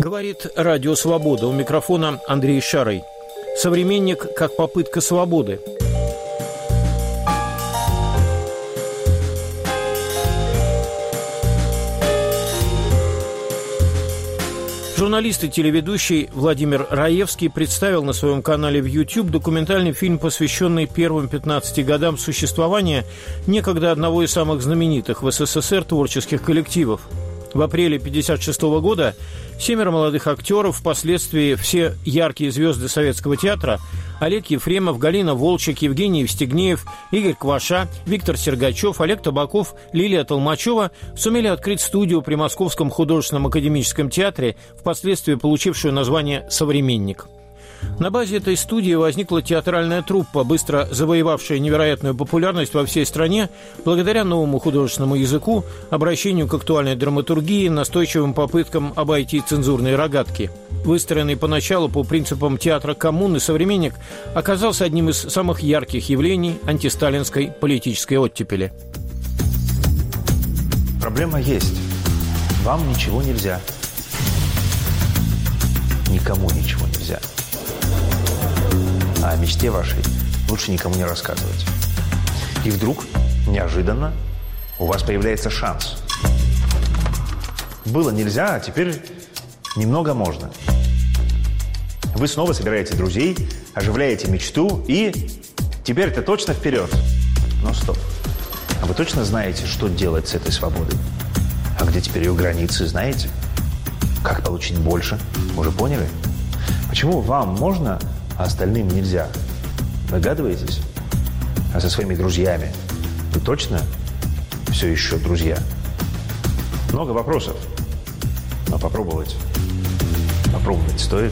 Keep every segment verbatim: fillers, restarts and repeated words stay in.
Говорит Радио Свобода. У микрофона Андрей Шарый. Современник как попытка свободы. Журналист и телеведущий Владимир Раевский представил на своем канале в YouTube документальный фильм, посвященный первым пятнадцати годам существования некогда одного из самых знаменитых в СССР творческих коллективов. В апреле тысяча девятьсот пятьдесят шестого года семеро молодых актеров, впоследствии все яркие звезды советского театра – Олег Ефремов, Галина Волчек, Евгений Евстигнеев, Игорь Кваша, Виктор Сергачев, Олег Табаков, Лилия Толмачева – сумели открыть студию при Московском художественном академическом театре, впоследствии получившую название «Современник». На базе этой студии возникла театральная труппа, быстро завоевавшая невероятную популярность во всей стране благодаря новому художественному языку, обращению к актуальной драматургии, настойчивым попыткам обойти цензурные рогатки. Выстроенный поначалу по принципам театра коммуны, «Современник» оказался одним из самых ярких явлений антисталинской политической оттепели. Проблема есть. Вам ничего нельзя. Никому ничего нельзя. А о мечте вашей лучше никому не рассказывать. И вдруг, неожиданно, у вас появляется шанс. Было нельзя, а теперь немного можно. Вы снова собираете друзей, оживляете мечту и теперь-то точно вперед. Но стоп. А вы точно знаете, что делать с этой свободой? А где теперь ее границы, знаете? Как получить больше? Уже поняли? Почему вам можно, а остальным нельзя? Догадываетесь? А со своими друзьями вы точно все еще друзья? Много вопросов. Но попробовать, попробовать стоит.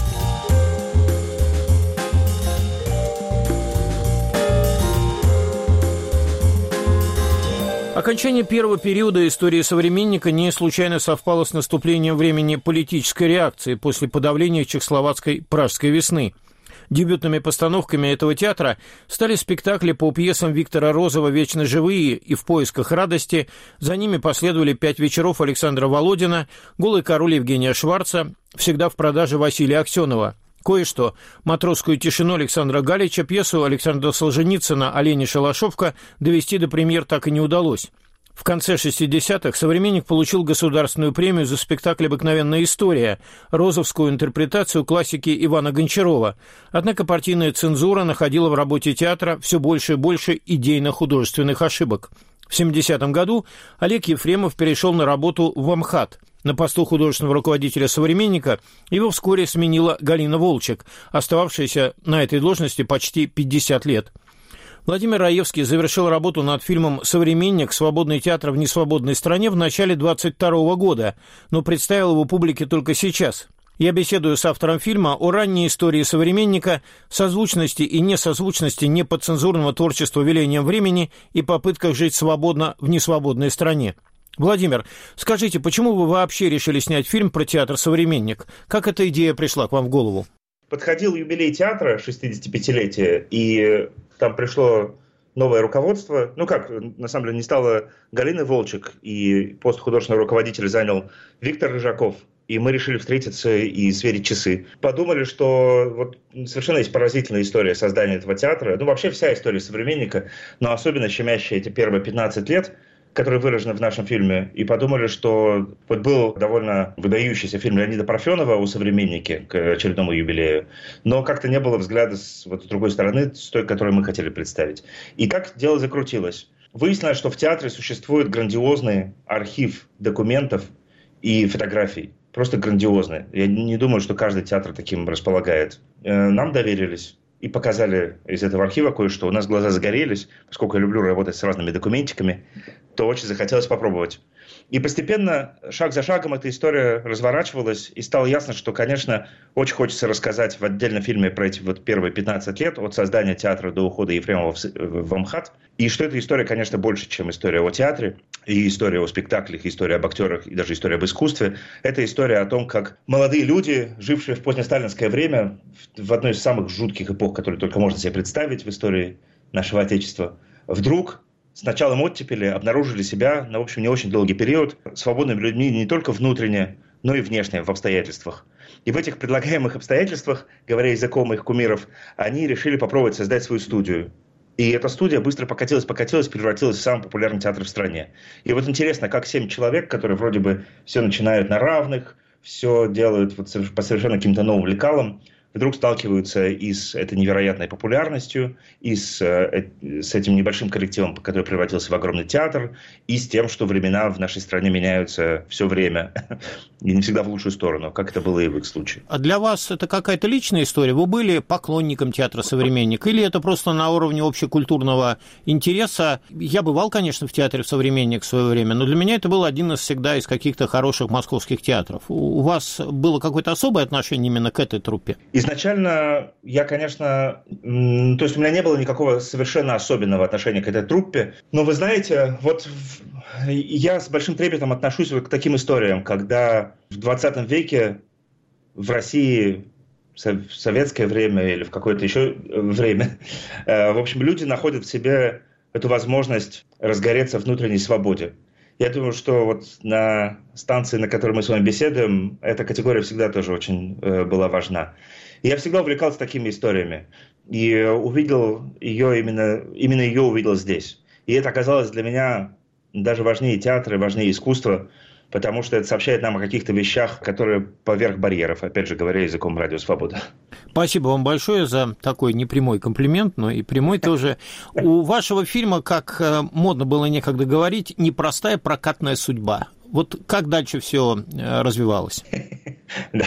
Окончание первого периода истории «Современника» не случайно совпало с наступлением времени политической реакции после подавления чехословацкой «Пражской весны». Дебютными постановками этого театра стали спектакли по пьесам Виктора Розова «Вечно живые» и «В поисках радости». За ними последовали «Пять вечеров» Александра Володина, «Голый король» Евгения Шварца, «Всегда в продаже» Василия Аксенова. Кое-что – «Матросскую тишину» Александра Галича, пьесу Александра Солженицына «Олень и шалашовка» довести до премьер так и не удалось. В конце шестидесятых «Современник» получил государственную премию за спектакль «Обыкновенная история», розовскую интерпретацию классики Ивана Гончарова. Однако партийная цензура находила в работе театра все больше и больше идейно-художественных ошибок. В семидесятом году Олег Ефремов перешел на работу в МХАТ. На посту художественного руководителя «Современника» его вскоре сменила Галина Волчек, остававшаяся на этой должности почти пятьдесят лет. Владимир Раевский завершил работу над фильмом «Современник. Свободный театр в несвободной стране» в начале двадцать второго года, но представил его публике только сейчас. Я беседую с автором фильма о ранней истории «Современника», созвучности и несозвучности неподцензурного творчества велением времени и попытках жить свободно в несвободной стране. Владимир, скажите, почему вы вообще решили снять фильм про театр «Современник»? Как эта идея пришла к вам в голову? Подходил юбилей театра, шестидесятипятилетие, и там пришло новое руководство. Ну как, на самом деле не стало Галины Волчек, и пост художественного руководителя занял Виктор Рыжаков. И мы решили встретиться и сверить часы. Подумали, что вот совершенно есть поразительная история создания этого театра. Ну вообще вся история «Современника», но особенно щемящая эти первые пятнадцать лет, которые выражены в нашем фильме, и подумали, что вот был довольно выдающийся фильм Леонида Парфенова о «Современнике» к очередному юбилею, но как-то не было взгляда с, вот, с другой стороны, с той, которую мы хотели представить. И так дело закрутилось. Выяснилось, что в театре существует грандиозный архив документов и фотографий. Просто грандиозный. Я не думаю, что каждый театр таким располагает. Нам доверились. И показали из этого архива кое-что. У нас глаза загорелись, поскольку я люблю работать с разными документиками, то очень захотелось попробовать. И постепенно, шаг за шагом, эта история разворачивалась, и стало ясно, что, конечно, очень хочется рассказать в отдельном фильме про эти вот первые пятнадцать лет, от создания театра до ухода Ефремова в МХАТ, и что эта история, конечно, больше, чем история о театре, и история о спектаклях, и история об актерах, и даже история об искусстве. Это история о том, как молодые люди, жившие в позднесталинское время, в одной из самых жутких эпох, которые только можно себе представить в истории нашего Отечества, вдруг с началом оттепели обнаружили себя, на, в общем, не очень долгий период, свободными людьми не только внутренне, но и внешне, в обстоятельствах. И в этих предлагаемых обстоятельствах, говоря языком их кумиров, они решили попробовать создать свою студию. И эта студия быстро покатилась, покатилась, превратилась в самый популярный театр в стране. И вот интересно, как семь человек, которые вроде бы все начинают на равных, все делают вот по совершенно каким-то новым лекалам, вдруг сталкиваются и с этой невероятной популярностью, и с, с этим небольшим коллективом, который превратился в огромный театр, и с тем, что времена в нашей стране меняются все время, и не всегда в лучшую сторону, как это было и в их случае. А для вас это какая-то личная история? Вы были поклонником театра «Современник», или это просто на уровне общекультурного интереса? Я бывал, конечно, в театре «Современник» в свое время, но для меня это был один из всегда из каких-то хороших московских театров. У вас было какое-то особое отношение именно к этой труппе? Изначально я, конечно, то есть у меня не было никакого совершенно особенного отношения к этой труппе, но вы знаете, вот я с большим трепетом отношусь вот к таким историям, когда в двадцатом веке в России в советское время или в какое-то еще время, в общем, люди находят в себе эту возможность разгореться внутренней свободе. Я думаю, что вот на станции, на которой мы с вами беседуем, эта категория всегда тоже очень э, была важна. И я всегда увлекался такими историями. И увидел ее именно, именно ее увидел здесь. И это оказалось для меня даже важнее театра, важнее искусства, потому что это сообщает нам о каких-то вещах, которые поверх барьеров, опять же говоря, языком Радио Свобода. Спасибо вам большое за такой непрямой комплимент, но и прямой тоже. У вашего фильма, как модно было некогда говорить, непростая прокатная судьба. Вот как дальше все развивалось? Да,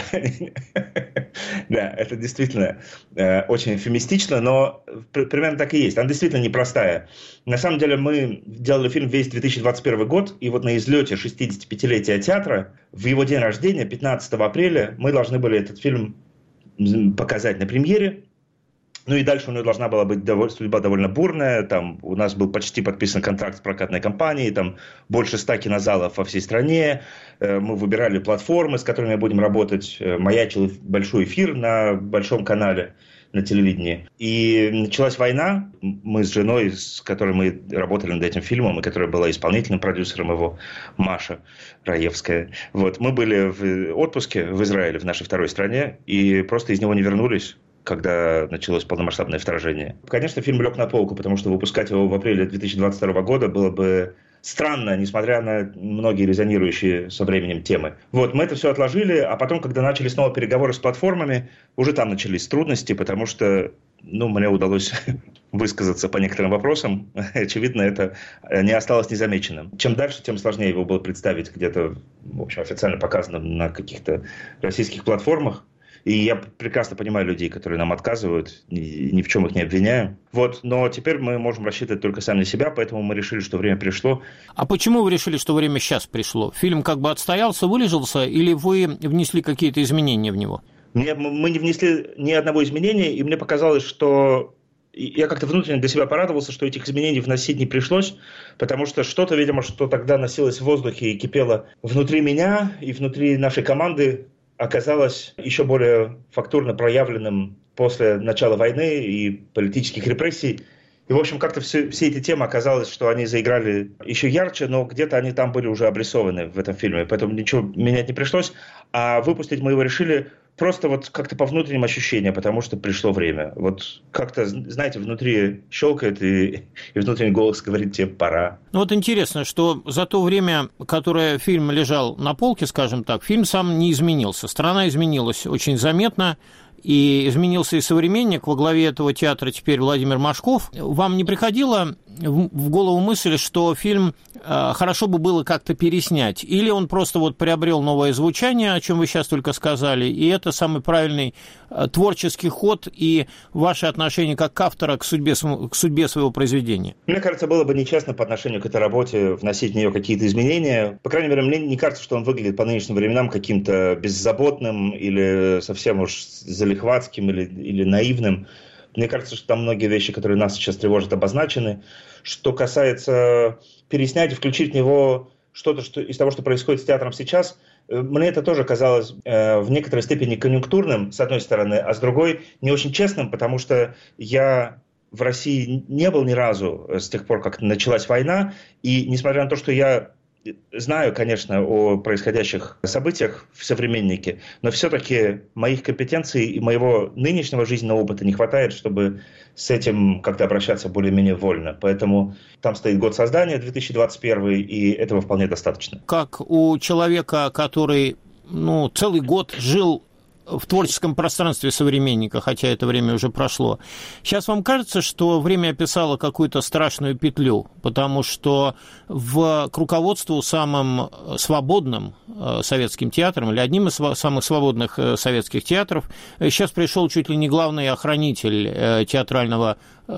это действительно очень эвфемистично, но примерно так и есть. Она действительно непростая. На самом деле мы делали фильм весь две тысячи двадцать первый год, и вот на излете шестидесятипятилетия театра, в его день рождения, пятнадцатого апреля, мы должны были этот фильм показать на премьере. Ну и дальше у него должна была быть довольно, судьба довольно бурная. Там у нас был почти подписан контракт с прокатной компанией, там больше ста кинозалов во всей стране. Мы выбирали платформы, с которыми будем работать. Маячил большой эфир на большом канале на телевидении. И началась война. Мы с женой, с которой мы работали над этим фильмом, и которая была исполнительным продюсером его, Маша Раевская. Вот. Мы были в отпуске в Израиле, в нашей второй стране, и просто из него не вернулись, когда началось полномасштабное вторжение. Конечно, фильм лег на полку, потому что выпускать его в апреле две тысячи двадцать второго года было бы странно, несмотря на многие резонирующие со временем темы. Вот, мы это все отложили, а потом, когда начали снова переговоры с платформами, уже там начались трудности, потому что, ну, мне удалось высказаться по некоторым вопросам. Очевидно, это не осталось незамеченным. Чем дальше, тем сложнее его было представить где-то, в общем, официально показанным на каких-то российских платформах. И я прекрасно понимаю людей, которые нам отказывают, ни, ни в чем их не обвиняю. Вот, но теперь мы можем рассчитывать только сами на себя, поэтому мы решили, что время пришло. А почему вы решили, что время сейчас пришло? Фильм как бы отстоялся, вылежался, или вы внесли какие-то изменения в него? Мне, мы не внесли ни одного изменения, и мне показалось, что... Я как-то внутренне для себя порадовался, что этих изменений вносить не пришлось, потому что что-то, видимо, что тогда носилось в воздухе и кипело внутри меня и внутри нашей команды, оказалось еще более фактурно проявленным после начала войны и политических репрессий. И, в общем, как-то все, все эти темы оказалось, что они заиграли еще ярче, но где-то они там были уже обрисованы в этом фильме, поэтому ничего менять не пришлось. А выпустить мы его решили просто вот как-то по внутренним ощущениям, потому что пришло время. Вот как-то, знаете, внутри щелкает, и, и внутренний голос говорит: тебе пора. Ну вот интересно, что за то время, которое фильм лежал на полке, скажем так, фильм сам не изменился. Страна изменилась очень заметно, и изменился и «Современник». Во главе этого театра теперь Владимир Машков. Вам не приходила в голову мысль, что фильм хорошо бы было как-то переснять? Или он просто вот приобрел новое звучание, о чем вы сейчас только сказали, и это самый правильный творческий ход и ваше отношение как автора к судьбе, к судьбе своего произведения? Мне кажется, было бы нечестно по отношению к этой работе вносить в нее какие-то изменения. По крайней мере, мне не кажется, что он выглядит по нынешним временам каким-то беззаботным или совсем уж залихватским или, или наивным. Мне кажется, что там многие вещи, которые нас сейчас тревожат, обозначены. Что касается переснять и включить в него что-то что, из того, что происходит с театром сейчас, мне это тоже казалось э, в некоторой степени конъюнктурным, с одной стороны, а с другой не очень честным, потому что я в России не был ни разу с тех пор, как началась война, и несмотря на то, что я знаю, конечно, о происходящих событиях в «Современнике», но все-таки моих компетенций и моего нынешнего жизненного опыта не хватает, чтобы с этим как-то обращаться более-менее вольно. Поэтому там стоит год создания, две тысячи двадцать первый, и этого вполне достаточно. Как у человека, который ну, целый год жил в творческом пространстве «Современника», хотя это время уже прошло. Сейчас вам кажется, что время описало какую-то страшную петлю, потому что в, к руководству самым свободным советским театром, или одним из самых свободных советских театров, сейчас пришел чуть ли не главный охранитель театрального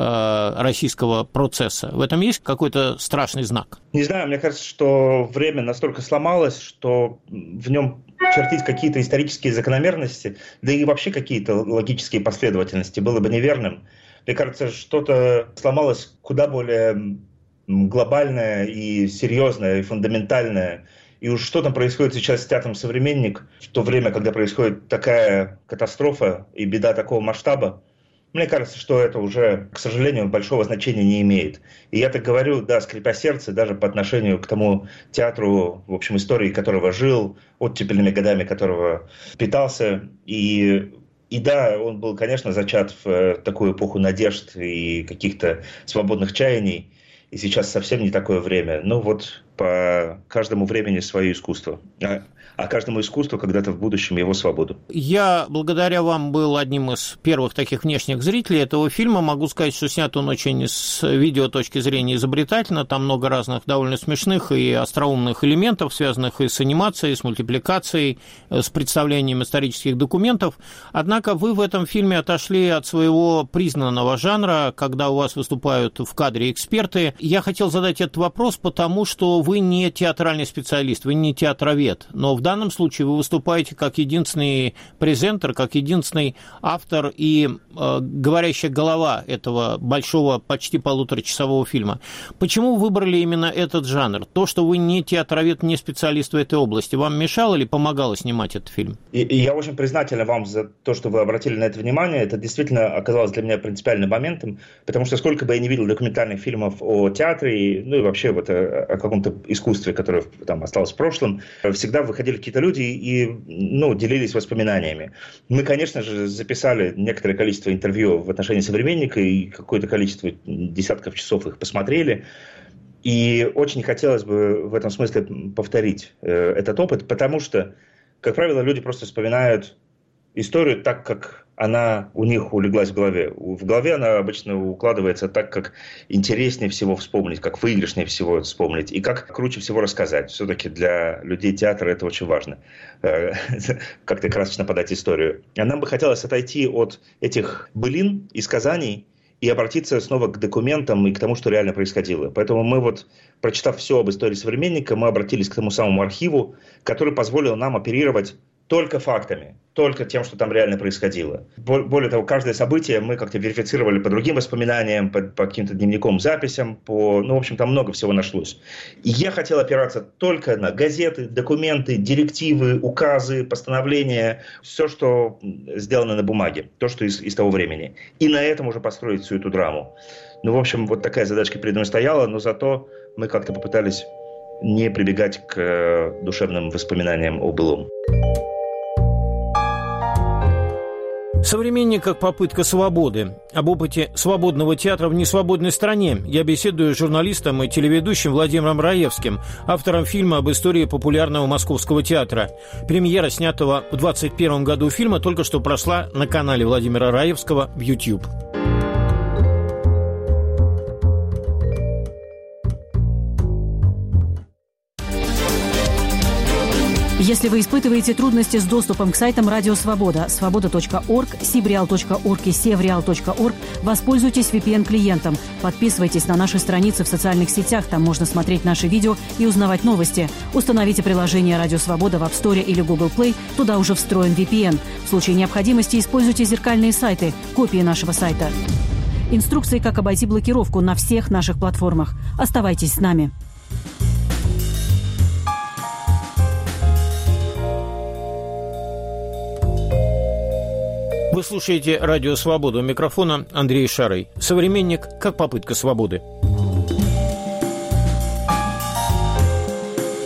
российского процесса. В этом есть какой-то страшный знак? Не знаю, мне кажется, что время настолько сломалось, что в нем чертить какие-то исторические закономерности, да и вообще какие-то логические последовательности было бы неверным. Мне кажется, что-то сломалось куда более глобальное и серьезное, и фундаментальное. И уж что там происходит сейчас с театром «Современник», в то время, когда происходит такая катастрофа и беда такого масштаба, мне кажется, что это уже, к сожалению, большого значения не имеет. И я так говорю, да, скрипя сердце, даже по отношению к тому театру, в общем, истории которого жил, оттепельными годами которого питался. И, и да, он был, конечно, зачат в такую эпоху надежд и каких-то свободных чаяний. И сейчас совсем не такое время. Ну вот по каждому времени свое искусство. А каждому искусству когда-то в будущем его свободу. Я, благодаря вам, был одним из первых таких внешних зрителей этого фильма. Могу сказать, что снят он очень с видео точки зрения изобретательно. Там много разных довольно смешных и остроумных элементов, связанных и с анимацией, с мультипликацией, с представлением исторических документов. Однако вы в этом фильме отошли от своего признанного жанра, когда у вас выступают в кадре эксперты. Я хотел задать этот вопрос, потому что вы не театральный специалист, вы не театровед, но в В данном случае вы выступаете как единственный презентер, как единственный автор и э, говорящая голова этого большого, почти полуторачасового фильма. Почему вы выбрали именно этот жанр? То, что вы не театровед, не специалист в этой области, вам мешало или помогало снимать этот фильм? И, и я очень признателен вам за то, что вы обратили на это внимание. Это действительно оказалось для меня принципиальным моментом, потому что сколько бы я ни видел документальных фильмов о театре, ну и вообще вот о, о каком-то искусстве, которое там осталось в прошлом, всегда выходили какие-то люди и ну, делились воспоминаниями. Мы, конечно же, записали некоторое количество интервью в отношении «Современника» и какое-то количество десятков часов их посмотрели. И очень хотелось бы в этом смысле повторить э, этот опыт, потому что, как правило, люди просто вспоминают историю так, как она у них улеглась в голове. В голове она обычно укладывается так, как интереснее всего вспомнить, как выигрышнее всего вспомнить и как круче всего рассказать. Все-таки для людей театра это очень важно, как-то красочно подать историю. А нам бы хотелось отойти от этих былин и сказаний и обратиться снова к документам и к тому, что реально происходило. Поэтому мы вот, прочитав все об истории «Современника», мы обратились к тому самому архиву, который позволил нам оперировать только фактами, только тем, что там реально происходило. Более того, каждое событие мы как-то верифицировали по другим воспоминаниям, по, по каким-то дневникам, записям, по, ну, в общем, там много всего нашлось. И я хотел опираться только на газеты, документы, директивы, указы, постановления, все, что сделано на бумаге, то, что из, из того времени. И на этом уже построить всю эту драму. Ну, в общем, вот такая задачка перед нами стояла, но зато мы как-то попытались не прибегать к душевным воспоминаниям о былом. «Современник» как попытка свободы. Об опыте свободного театра в несвободной стране я беседую с журналистом и телеведущим Владимиром Раевским, автором фильма об истории популярного московского театра. Премьера снятого в двадцать первом году фильма только что прошла на канале Владимира Раевского в YouTube. Если вы испытываете трудности с доступом к сайтам Радио Свобода, свобода точка орг, сибреал точка орг и севреал точка орг, воспользуйтесь ви пи эн-клиентом. Подписывайтесь на наши страницы в социальных сетях, там можно смотреть наши видео и узнавать новости. Установите приложение Радио Свобода в App Store или Google Play, туда уже встроен ви пи эн. В случае необходимости используйте зеркальные сайты, копии нашего сайта. Инструкции, как обойти блокировку на всех наших платформах. Оставайтесь с нами. Вы слушаете «Радио Свобода». У микрофона Андрей Шарый. «Современник» как попытка свободы.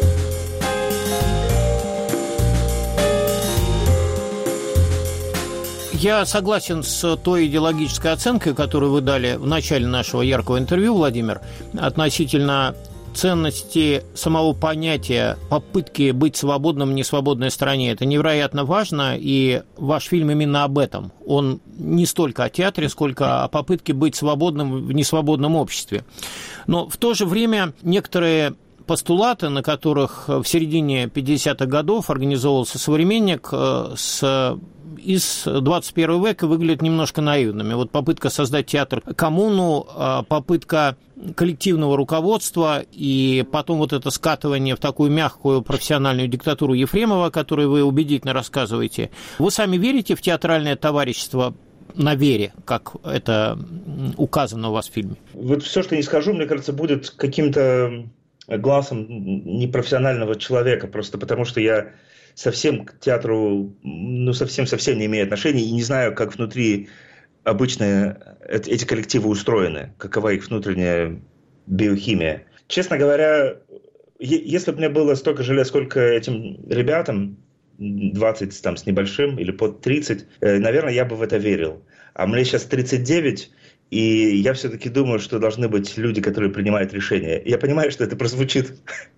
Я согласен с той идеологической оценкой, которую вы дали в начале нашего яркого интервью, Владимир, относительно ценности самого понятия попытки быть свободным в несвободной стране. Это невероятно важно, и ваш фильм именно об этом. Он не столько о театре, сколько о попытке быть свободным в несвободном обществе. Но в то же время некоторые постулаты, на которых в середине пятидесятых годов организовывался «Современник», с из двадцать первого века выглядят немножко наивными. Вот попытка создать театр-коммуну, попытка коллективного руководства и потом вот это скатывание в такую мягкую профессиональную диктатуру Ефремова, о которой вы убедительно рассказываете. Вы сами верите в театральное товарищество на вере, как это указано у вас в фильме? Вот все, что я не скажу, мне кажется, будет каким-то глазом непрофессионального человека, просто потому что я совсем к театру, ну, совсем-совсем не имею отношения и не знаю, как внутри обычно эти коллективы устроены, какова их внутренняя биохимия. Честно говоря, если бы мне было столько же лет, сколько этим ребятам, двадцать там с небольшим или под тридцать, наверное, я бы в это верил. А мне сейчас тридцать девять, и я все-таки думаю, что должны быть люди, которые принимают решения. Я понимаю, что это прозвучит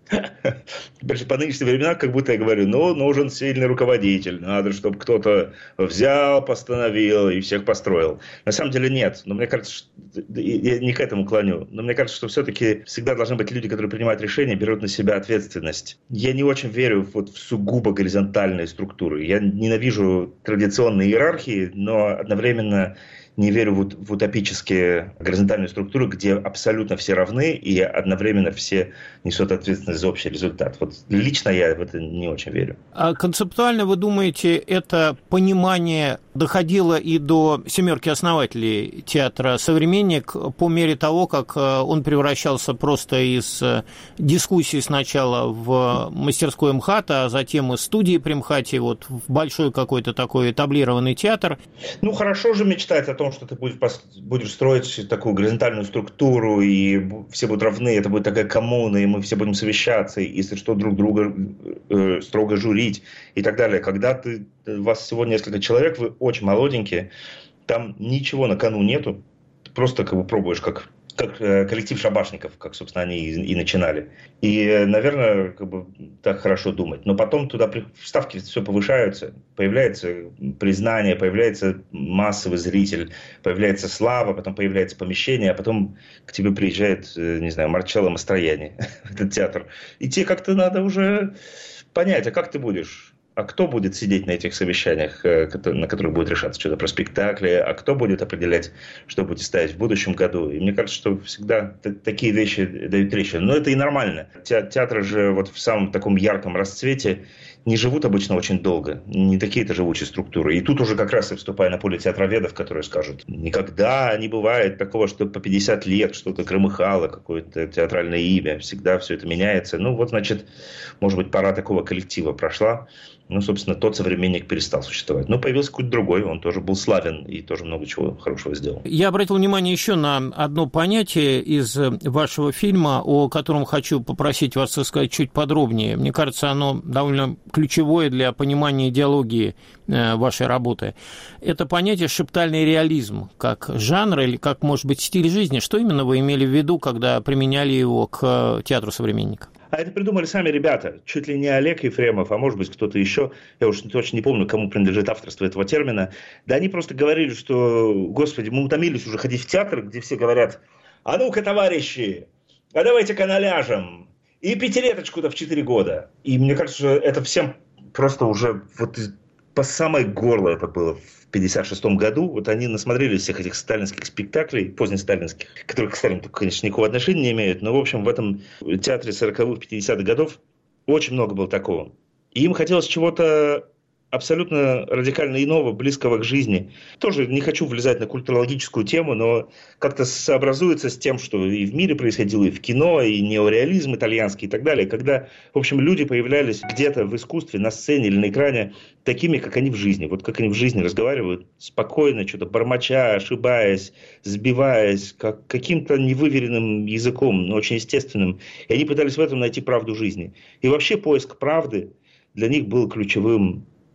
по нынешним временам, как будто я говорю, ну, нужен сильный руководитель, надо, чтобы кто-то взял, постановил и всех построил. На самом деле нет. Но мне кажется, что... я не к этому клоню, но мне кажется, что все-таки всегда должны быть люди, которые принимают решения, берут на себя ответственность. Я не очень верю вот в сугубо горизонтальные структуры. Я ненавижу традиционные иерархии, но одновременно не верю в, в утопические горизонтальные структуры, где абсолютно все равны и одновременно все несут ответственность за общий результат. Вот лично я в это не очень верю. А концептуально, вы думаете, это понимание доходило и до семерки основателей театра «Современник» по мере того, как он превращался просто из дискуссий сначала в мастерской МХАТа, а затем из студии при МХАТе вот в большой какой-то такой этаблированный театр? Ну, хорошо же мечтать о том, что ты будешь, будешь строить такую горизонтальную структуру, и все будут равны, это будет такая коммуна, и мы все будем совещаться, и, если что, друг друга э, строго журить и так далее. Когда ты, у вас всего несколько человек, вы очень молоденькие, там ничего на кону нету, ты просто как бы пробуешь, как, как коллектив шабашников, как, собственно, они и, и начинали. И, наверное, как бы так хорошо думать. Но потом туда ставки все повышаются, появляется признание, появляется массовый зритель, появляется слава, потом появляется помещение, а потом к тебе приезжает, не знаю, Марчелло Мастроянни в этот театр. И тебе как-то надо уже понять, а как ты будешь? А кто будет сидеть на этих совещаниях, на которых будет решаться что-то про спектакли, а кто будет определять, что будет ставить в будущем году. И мне кажется, что всегда такие вещи дают трещины. Но это и нормально. Театры же вот в самом таком ярком расцвете не живут обычно очень долго. Не такие-то живучие структуры. И тут уже как раз я вступаю на поле театроведов, которые скажут, никогда не бывает такого, что по пятьдесят лет что-то громыхало, какое-то театральное имя. Всегда все это меняется. Ну вот, значит, может быть, пора такого коллектива прошла. Ну, собственно, тот «Современник» перестал существовать. Но появился какой-то другой, он тоже был славен и тоже много чего хорошего сделал. Я обратил внимание еще на одно понятие из вашего фильма, о котором хочу попросить вас сказать чуть подробнее. Мне кажется, оно довольно ключевое для понимания идеологии вашей работы. Это понятие «шептальный реализм» как жанр или как, может быть, стиль жизни. Что именно вы имели в виду, когда применяли его к театру «Современник»? А это придумали сами ребята. Чуть ли не Олег Ефремов, а может быть кто-то еще. Я уж точно не помню, кому принадлежит авторство этого термина. Да они просто говорили, что, господи, мы утомились уже ходить в театр, где все говорят, а ну-ка, товарищи, а давайте-ка наляжем. И пятилеточку-то в четыре года. И мне кажется, что это всем просто уже вот по самое горло это было в пятьдесят шестом году. Вот они насмотрелись всех этих сталинских спектаклей, позднесталинских, которые к Сталину, конечно, никакого отношения не имеют. Но, в общем, в этом театре сороковых, пятидесятых годов очень много было такого. И им хотелось чего-то абсолютно радикально иного, близкого к жизни. Тоже не хочу влезать на культурологическую тему, но как-то сообразуется с тем, что и в мире происходило, и в кино, и неореализм итальянский и так далее. Когда, в общем, люди появлялись где-то в искусстве, на сцене или на экране такими, как они в жизни. Вот как они в жизни разговаривают, спокойно, что-то бормоча, ошибаясь, сбиваясь, как каким-то невыверенным языком, но очень естественным. И они пытались в этом найти правду жизни. И вообще поиск правды для них был ключевым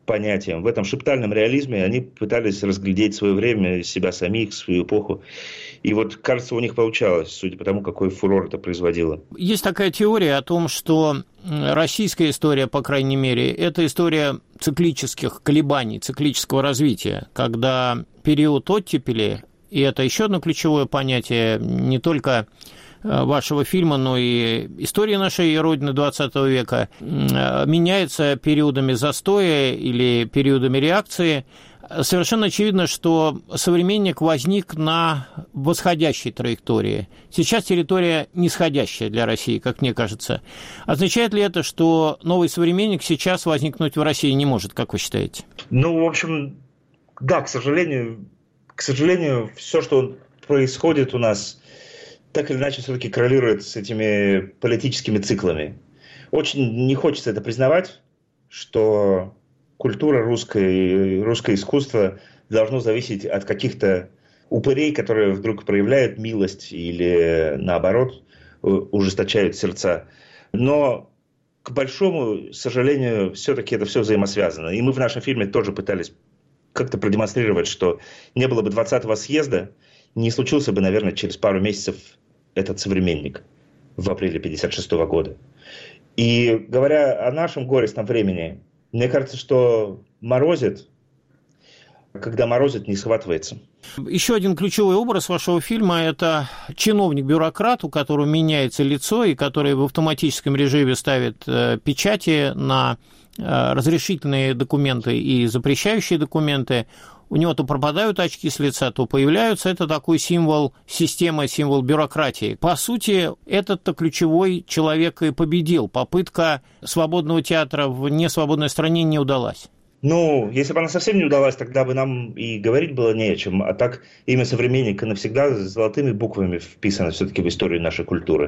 понятиям, в этом шептальном реализме они пытались разглядеть свое время, себя самих, свою эпоху. И вот, кажется, у них получалось, судя по тому, какой фурор это производило. Есть такая теория о том, что российская история, по крайней мере, это история циклических колебаний, циклического развития, когда период оттепели, и это еще одно ключевое понятие не только вашего фильма, но и истории нашей Родины двадцатого века, меняется периодами застоя или периодами реакции. Совершенно очевидно, что современник возник на восходящей траектории. Сейчас территория нисходящая для России, как мне кажется. Означает ли это, что новый современник сейчас возникнуть в России не может, как вы считаете? Ну, в общем, да, к сожалению, к сожалению, все, что происходит у нас, так или иначе все-таки коррелирует с этими политическими циклами. Очень не хочется это признавать, что культура русская, русское искусство должно зависеть от каких-то упырей, которые вдруг проявляют милость или, наоборот, ужесточают сердца. Но, к большому сожалению, все-таки это все взаимосвязано. И мы в нашем фильме тоже пытались как-то продемонстрировать, что не было бы двадцатого съезда, не случился бы, наверное, через пару месяцев этот современник в апреле пятьдесят шестого года. И говоря о нашем горестном времени, мне кажется, что морозит, когда морозит, не схватывается. Еще один ключевой образ вашего фильма – это чиновник-бюрократ, у которого меняется лицо и который в автоматическом режиме ставит печати на разрешительные документы и запрещающие документы. У него то пропадают очки с лица, то появляются. Это такой символ системы, символ бюрократии. По сути, этот-то ключевой человек и победил. Попытка свободного театра в несвободной стране не удалась. Ну, если бы она совсем не удалась, тогда бы нам и говорить было не о чем. А так имя современника навсегда золотыми буквами вписано все-таки в историю нашей культуры.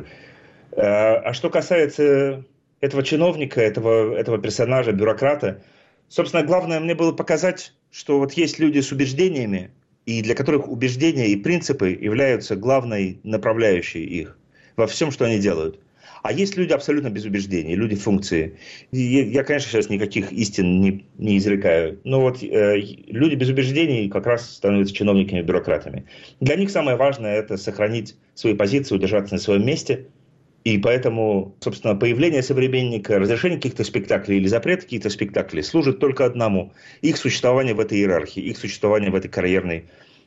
А что касается этого чиновника, этого, этого персонажа, бюрократа, собственно, главное мне было показать, что вот есть люди с убеждениями, и для которых убеждения и принципы являются главной направляющей их во всем, что они делают. А есть люди абсолютно без убеждений, люди функции. И я, конечно, сейчас никаких истин не, не изрекаю, но вот э, люди без убеждений как раз становятся чиновниками, бюрократами. Для них самое важное – это сохранить свои позиции, удержаться на своем месте. И поэтому, собственно, появление современника, разрешение каких-то спектаклей или запрет каких-то спектаклей служит только одному – их существование в этой иерархии, их существование в этой карьерной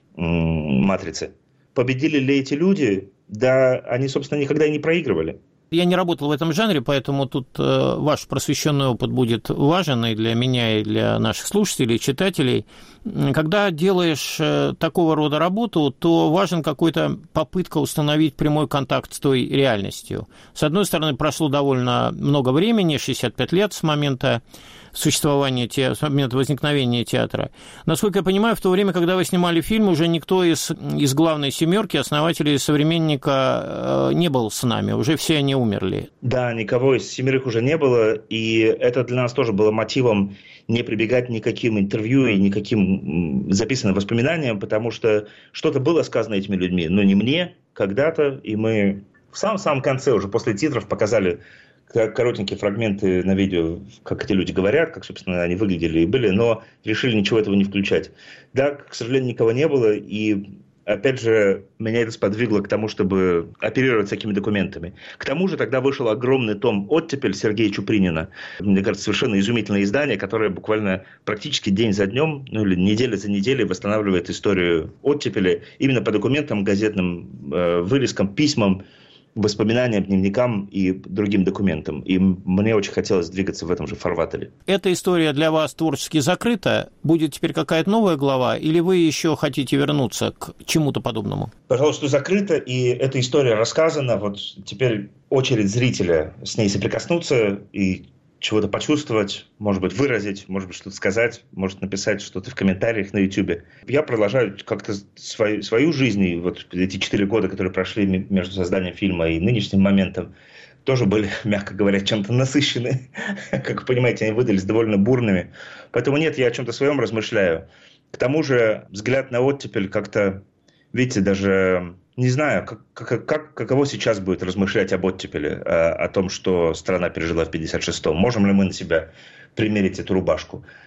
м- матрице. Победили ли эти люди? Да, они, собственно, никогда и не проигрывали. Я не работал в этом жанре, поэтому тут э, ваш просвещенный опыт будет важен и для меня, и для наших слушателей, читателей. Когда делаешь э, такого рода работу, то важен какой-то попытка установить прямой контакт с той реальностью. С одной стороны, прошло довольно много времени, шестьдесят пять лет с момента существования, те, с момента возникновения театра. Насколько я понимаю, в то время, когда вы снимали фильм, уже никто из, из главной семерки основателей современника э, не был с нами, уже все они умерли. Да, никого из семерых уже не было, и это для нас тоже было мотивом не прибегать ни к каким интервью и ни к каким записанным воспоминаниям, потому что что-то было сказано этими людьми, но не мне, когда-то, и мы в самом-самом конце, уже после титров, показали коротенькие фрагменты на видео, как эти люди говорят, как, собственно, они выглядели и были, но решили ничего этого не включать. Да, к сожалению, никого не было, и, опять же, меня это сподвигло к тому, чтобы оперировать такими документами. К тому же тогда вышел огромный том «Оттепель» Сергея Чупринина. Мне кажется, совершенно изумительное издание, которое буквально практически день за днем, ну или неделя за неделей восстанавливает историю оттепели именно по документам, газетным э, вырезкам, письмам, воспоминаниям, дневникам и другим документам. И мне очень хотелось двигаться в этом же фарватере. Эта история для вас творчески закрыта? Будет теперь какая-то новая глава? Или вы еще хотите вернуться к чему-то подобному? Пожалуйста, закрыта, и эта история рассказана. Вот теперь очередь зрителя с ней соприкоснуться и чего-то почувствовать, может быть, выразить, может быть, что-то сказать, может написать что-то в комментариях на YouTube. Я продолжаю как-то свою, свою жизнь, и вот эти четыре года, которые прошли между созданием фильма и нынешним моментом, тоже были, мягко говоря, чем-то насыщены. Как вы понимаете, они выдались довольно бурными. Поэтому нет, я о чем-то своем размышляю. К тому же взгляд на оттепель как-то, видите, даже... Не знаю, как, как, как, каково сейчас будет размышлять об оттепели, о, о том, что страна пережила в пятьдесят шестом. Можем ли мы на себя примерить эту рубашку?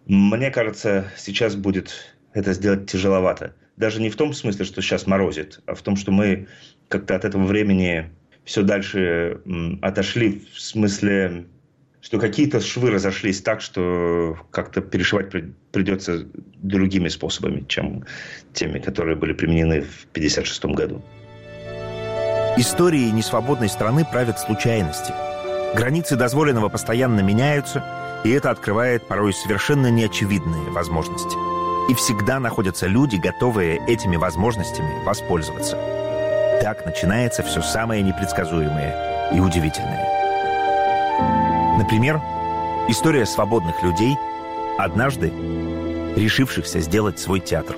Мне кажется, сейчас будет это сделать тяжеловато. Даже не в том смысле, что сейчас морозит, а в том, что мы как-то от этого времени все дальше отошли, в смысле, что какие-то швы разошлись так, что как-то перешивать придется другими способами, чем теми, которые были применены в пятьдесят шестом году. Историей несвободной страны правят случайности. Границы дозволенного постоянно меняются, и это открывает порой совершенно неочевидные возможности. И всегда находятся люди, готовые этими возможностями воспользоваться. Так начинается все самое непредсказуемое и удивительное. Например, история свободных людей, однажды решившихся сделать свой театр.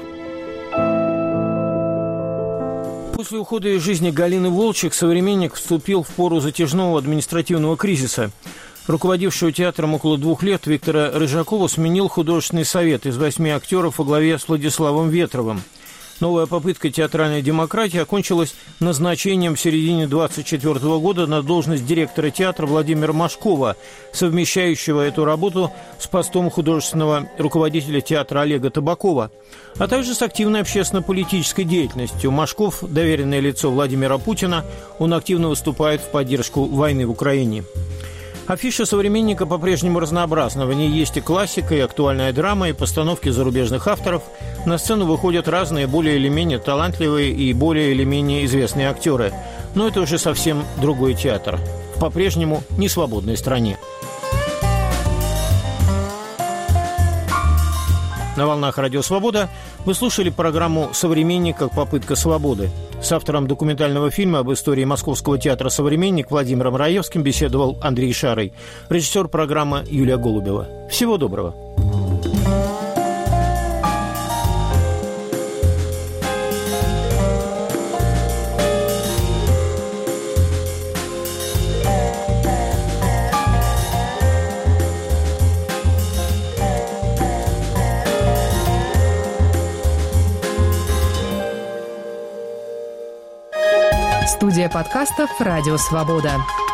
После ухода из жизни Галины Волчек «Современник» вступил в пору затяжного административного кризиса. Руководившего театром около двух лет Виктора Рыжакова сменил художественный совет из восьми актеров во главе с Владиславом Ветровым. Новая попытка театральной демократии окончилась назначением в середине двадцать четвёртого года на должность директора театра Владимира Машкова, совмещающего эту работу с постом художественного руководителя театра Олега Табакова, а также с активной общественно-политической деятельностью. Машков – доверенное лицо Владимира Путина, он активно выступает в поддержку войны в Украине. Афиша «Современника» по-прежнему разнообразна. В ней есть и классика, и актуальная драма, и постановки зарубежных авторов. На сцену выходят разные, более или менее талантливые и более или менее известные актеры. Но это уже совсем другой театр. В по-прежнему несвободной стране. На волнах «Радио Свобода» вы слушали программу «Современник. Как попытка свободы». С автором документального фильма об истории Московского театра «Современник» Владимиром Раевским беседовал Андрей Шарый, режиссер программы Юлия Голубева. Всего доброго. Студия подкастов «Радио Свобода».